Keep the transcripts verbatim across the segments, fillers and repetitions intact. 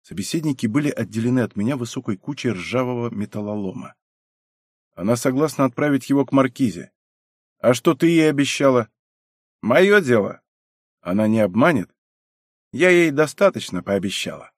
Собеседники были отделены от меня высокой кучей ржавого металлолома. Она согласна отправить его к маркизе. А что ты ей обещала? Мое дело. Она не обманет? Я ей достаточно пообещала.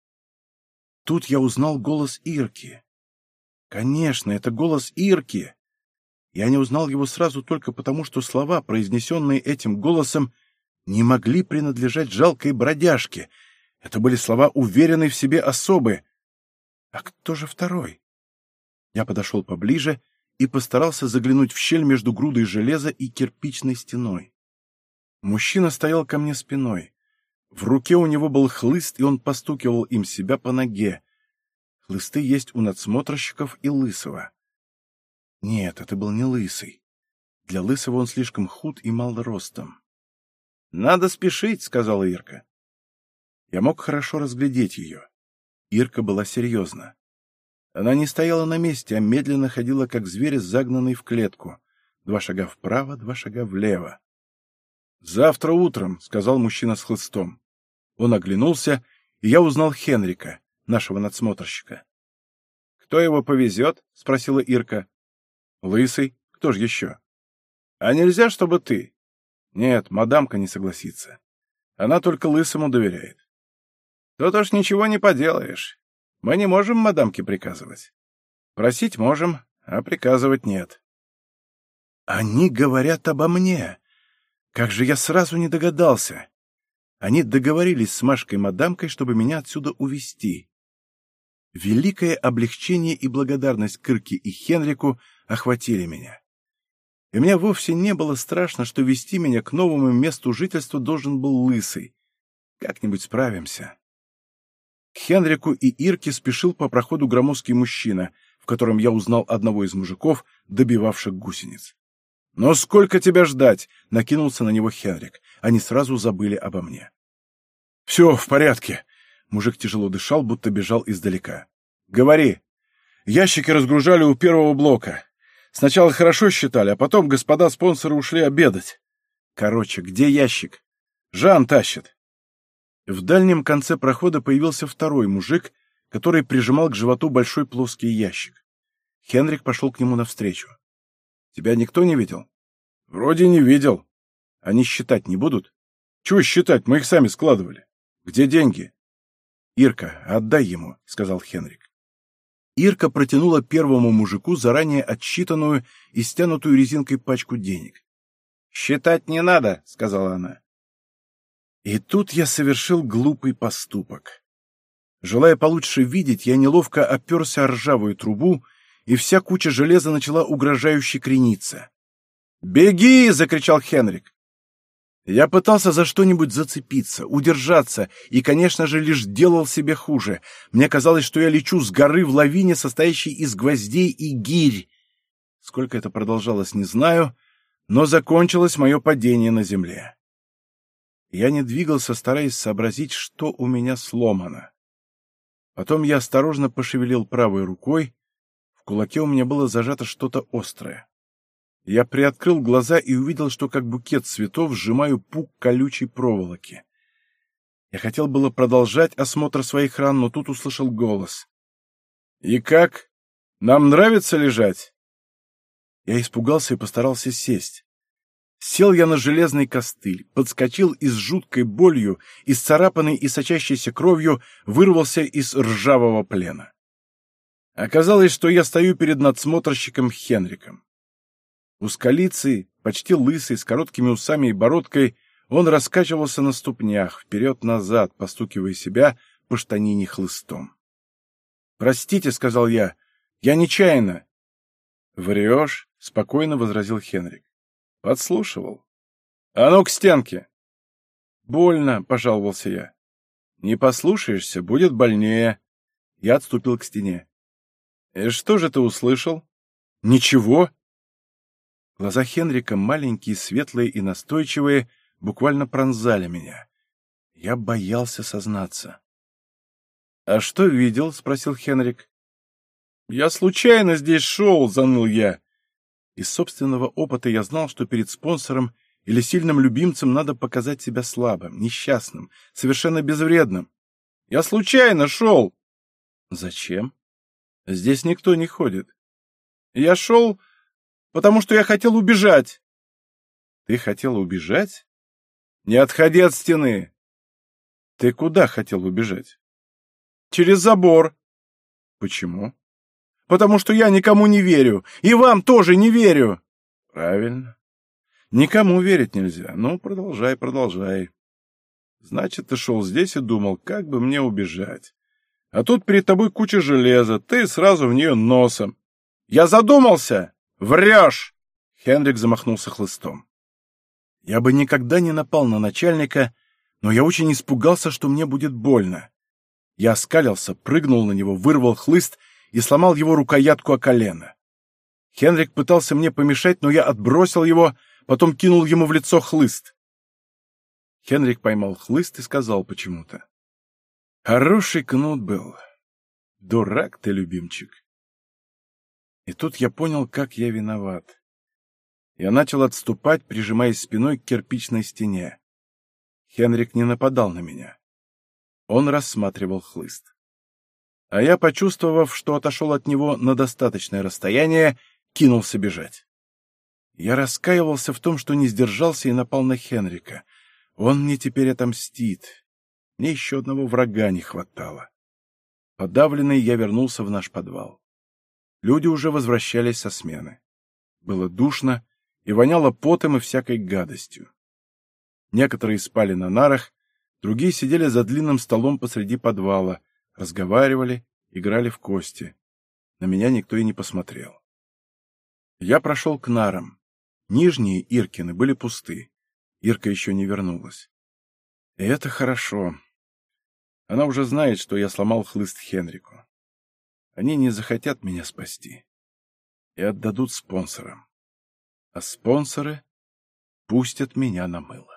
Тут я узнал голос Ирки. Конечно, это голос Ирки. Я не узнал его сразу только потому, что слова, произнесенные этим голосом, не могли принадлежать жалкой бродяжке. Это были слова уверенной в себе особы. А кто же второй? Я подошел поближе и постарался заглянуть в щель между грудой железа и кирпичной стеной. Мужчина стоял ко мне спиной. В руке у него был хлыст, и он постукивал им себя по ноге. Хлысты есть у надсмотрщиков и Лысого. Нет, это был не Лысый. Для Лысого он слишком худ и мал ростом. — Надо спешить, — сказала Ирка. Я мог хорошо разглядеть ее. Ирка была серьезна. Она не стояла на месте, а медленно ходила, как зверь, загнанный в клетку. Два шага вправо, два шага влево. — Завтра утром, — сказал мужчина с хлыстом. Он оглянулся, и я узнал Хенрика, нашего надсмотрщика. — Кто его повезет? — спросила Ирка. — Лысый. Кто же еще? — А нельзя, чтобы ты? — Нет, мадамка не согласится. Она только Лысому доверяет. — Тут уж ничего не поделаешь. Мы не можем мадамке приказывать. Просить можем, а приказывать нет. — Они говорят обо мне. Как же я сразу не догадался. Они договорились с Машкой-мадамкой, чтобы меня отсюда увезти. Великое облегчение и благодарность к Ирке и Хенрику охватили меня. И мне вовсе не было страшно, что вести меня к новому месту жительства должен был Лысый. Как-нибудь справимся. К Хенрику и Ирке спешил по проходу громоздкий мужчина, в котором я узнал одного из мужиков, добивавших гусениц. — Но сколько тебя ждать? — накинулся на него Хенрик. Они сразу забыли обо мне. — Все в порядке. Мужик тяжело дышал, будто бежал издалека. — Говори. Ящики разгружали у первого блока. Сначала хорошо считали, а потом господа спонсоры ушли обедать. Короче, где ящик? Жан тащит. В дальнем конце прохода появился второй мужик, который прижимал к животу большой плоский ящик. Хенрик пошел к нему навстречу. Тебя никто не видел? Вроде не видел. Они считать не будут? Чего считать? Мы их сами складывали. Где деньги? Ирка, отдай ему, сказал Хенрик. Ирка протянула первому мужику заранее отсчитанную и стянутую резинкой пачку денег. «Считать не надо», — сказала она. И тут я совершил глупый поступок. Желая получше видеть, я неловко оперся о ржавую трубу, и вся куча железа начала угрожающе крениться. «Беги!» — закричал Хенрик. Я пытался за что-нибудь зацепиться, удержаться, и, конечно же, лишь делал себе хуже. Мне казалось, что я лечу с горы в лавине, состоящей из гвоздей и гирь. Сколько это продолжалось, не знаю, но закончилось мое падение на земле. Я не двигался, стараясь сообразить, что у меня сломано. Потом я осторожно пошевелил правой рукой. В кулаке у меня было зажато что-то острое. Я приоткрыл глаза и увидел, что как букет цветов сжимаю пук колючей проволоки. Я хотел было продолжать осмотр своих ран, но тут услышал голос. «И как? Нам нравится лежать?» Я испугался и постарался сесть. Сел я на железный костыль, подскочил и с жуткой болью, исцарапанный и сочащейся кровью, вырвался из ржавого плена. Оказалось, что я стою перед надсмотрщиком Хенриком. Узколицый, почти лысый, с короткими усами и бородкой, он раскачивался на ступнях, вперед-назад, постукивая себя по штанине хлыстом. «Простите», — сказал я, — «я нечаянно». «Врешь», — спокойно возразил Хенрик. «Подслушивал». «А ну к стенке!» «Больно», — пожаловался я. «Не послушаешься, будет больнее». Я отступил к стене. «И что же ты услышал?» «Ничего». Глаза Хенрика, маленькие, светлые и настойчивые, буквально пронзали меня. Я боялся сознаться. «А что видел?» — спросил Хенрик. «Я случайно здесь шел», — заныл я. Из собственного опыта я знал, что перед спонсором или сильным любимцем надо показать себя слабым, несчастным, совершенно безвредным. Я случайно шел. Зачем? Здесь никто не ходит. Я шел, потому что я хотел убежать. Ты хотел убежать? Не отходи от стены. Ты куда хотел убежать? Через забор. Почему? Потому что я никому не верю, и вам тоже не верю. Правильно. Никому верить нельзя. Ну, продолжай, продолжай. Значит, ты шел здесь и думал, как бы мне убежать. А тут перед тобой куча железа, ты сразу в нее носом. Я задумался! Врешь! Хенрик замахнулся хлыстом. Я бы никогда не напал на начальника, но я очень испугался, что мне будет больно. Я оскалился, прыгнул на него, вырвал хлыст и сломал его рукоятку о колено. Хенрик пытался мне помешать, но я отбросил его, потом кинул ему в лицо хлыст. Хенрик поймал хлыст и сказал почему-то: «Хороший кнут был. Дурак ты, любимчик». И тут я понял, как я виноват. Я начал отступать, прижимаясь спиной к кирпичной стене. Хенрик не нападал на меня. Он рассматривал хлыст. А я, почувствовав, что отошел от него на достаточное расстояние, кинулся бежать. Я раскаивался в том, что не сдержался и напал на Хенрика. Он мне теперь отомстит. Мне еще одного врага не хватало. Подавленный, я вернулся в наш подвал. Люди уже возвращались со смены. Было душно и воняло потом и всякой гадостью. Некоторые спали на нарах, другие сидели за длинным столом посреди подвала, разговаривали, играли в кости. На меня никто и не посмотрел. Я прошел к нарам. Нижние Иркины были пусты. Ирка еще не вернулась. И это хорошо. Она уже знает, что я сломал хлыст Хенрику. Они не захотят меня спасти и отдадут спонсорам. А спонсоры пустят меня на мыло.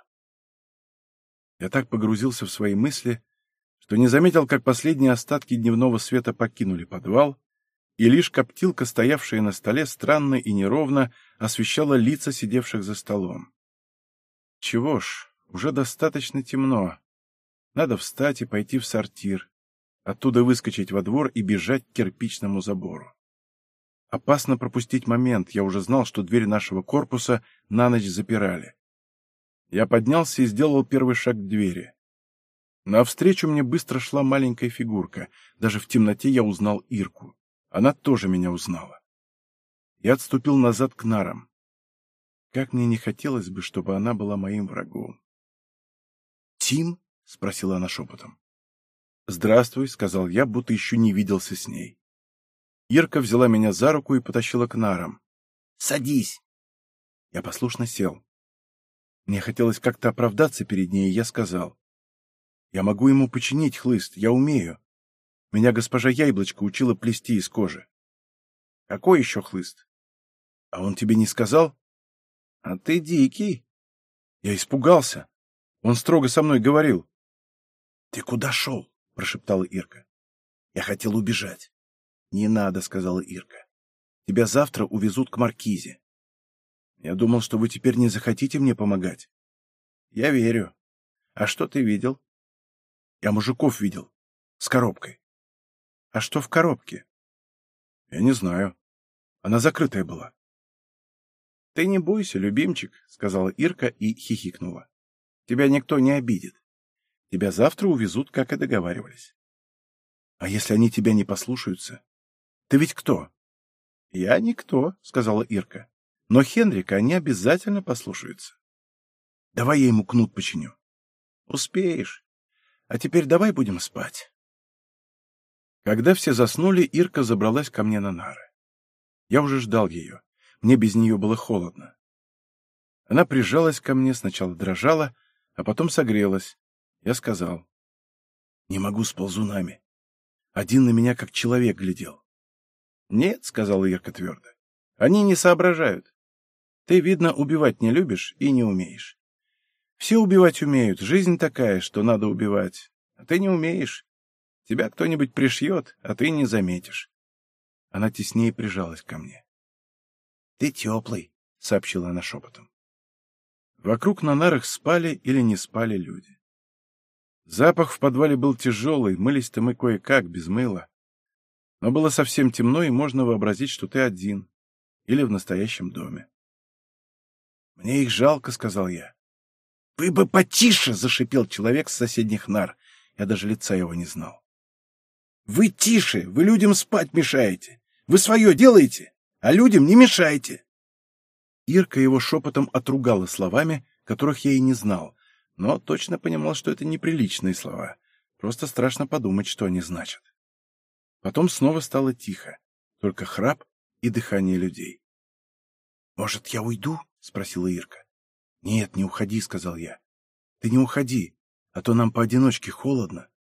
Я так погрузился в свои мысли, что не заметил, как последние остатки дневного света покинули подвал, и лишь коптилка, стоявшая на столе, странно и неровно освещала лица сидевших за столом. Чего ж, уже достаточно темно. Надо встать и пойти в сортир, оттуда выскочить во двор и бежать к кирпичному забору. Опасно пропустить момент, я уже знал, что дверь нашего корпуса на ночь запирали. Я поднялся и сделал первый шаг к двери. Навстречу мне быстро шла маленькая фигурка. Даже в темноте я узнал Ирку. Она тоже меня узнала. Я отступил назад к нарам. Как мне не хотелось бы, чтобы она была моим врагом. «Тим?» — спросила она шепотом. «Здравствуй», — сказал я, будто еще не виделся с ней. Ирка взяла меня за руку и потащила к нарам. «Садись!» Я послушно сел. Мне хотелось как-то оправдаться перед ней, и я сказал: «Я могу ему починить хлыст, я умею. Меня госпожа Яблочко учила плести из кожи». «Какой еще хлыст?» «А он тебе не сказал?» «А ты дикий». Я испугался. Он строго со мной говорил. «Ты куда шел?» — прошептала Ирка. «Я хотел убежать». «Не надо», — сказала Ирка. «Тебя завтра увезут к маркизе». «Я думал, что вы теперь не захотите мне помогать». «Я верю. А что ты видел?» «Я мужиков видел. С коробкой». «А что в коробке?» «Я не знаю. Она закрытая была». «Ты не бойся, любимчик», — сказала Ирка и хихикнула. «Тебя никто не обидит. Тебя завтра увезут, как и договаривались». «А если они тебя не послушаются? Ты ведь кто?» «Я никто», — сказала Ирка. «Но Хенрика они обязательно послушаются». «Давай я ему кнут починю». «Успеешь. А теперь давай будем спать». Когда все заснули, Ирка забралась ко мне на нары. Я уже ждал ее. Мне без нее было холодно. Она прижалась ко мне, сначала дрожала, а потом согрелась. Я сказал: «Не могу с ползунами. Один на меня как человек глядел». «Нет», — сказала Ирка твердо, — «они не соображают. Ты, видно, убивать не любишь и не умеешь. Все убивать умеют, жизнь такая, что надо убивать. А ты не умеешь. Тебя кто-нибудь пришьет, а ты не заметишь». Она теснее прижалась ко мне. «Ты теплый», — сообщила она шепотом. Вокруг на нарах спали или не спали люди. Запах в подвале был тяжелый, мылись-то мы кое-как, без мыла. Но было совсем темно, и можно вообразить, что ты один. Или в настоящем доме. «Мне их жалко», — сказал я. «Вы бы потише!» — зашипел человек с соседних нар. Я даже лица его не знал. «Вы тише! Вы людям спать мешаете! Вы свое делаете, а людям не мешайте!» Ирка его шепотом отругала словами, которых я и не знал, но точно понимал, что это неприличные слова. Просто страшно подумать, что они значат. Потом снова стало тихо, только храп и дыхание людей. «Может, я уйду?» — спросила Ирка. «Нет, не уходи», — сказал я. «Ты не уходи, а то нам поодиночке холодно.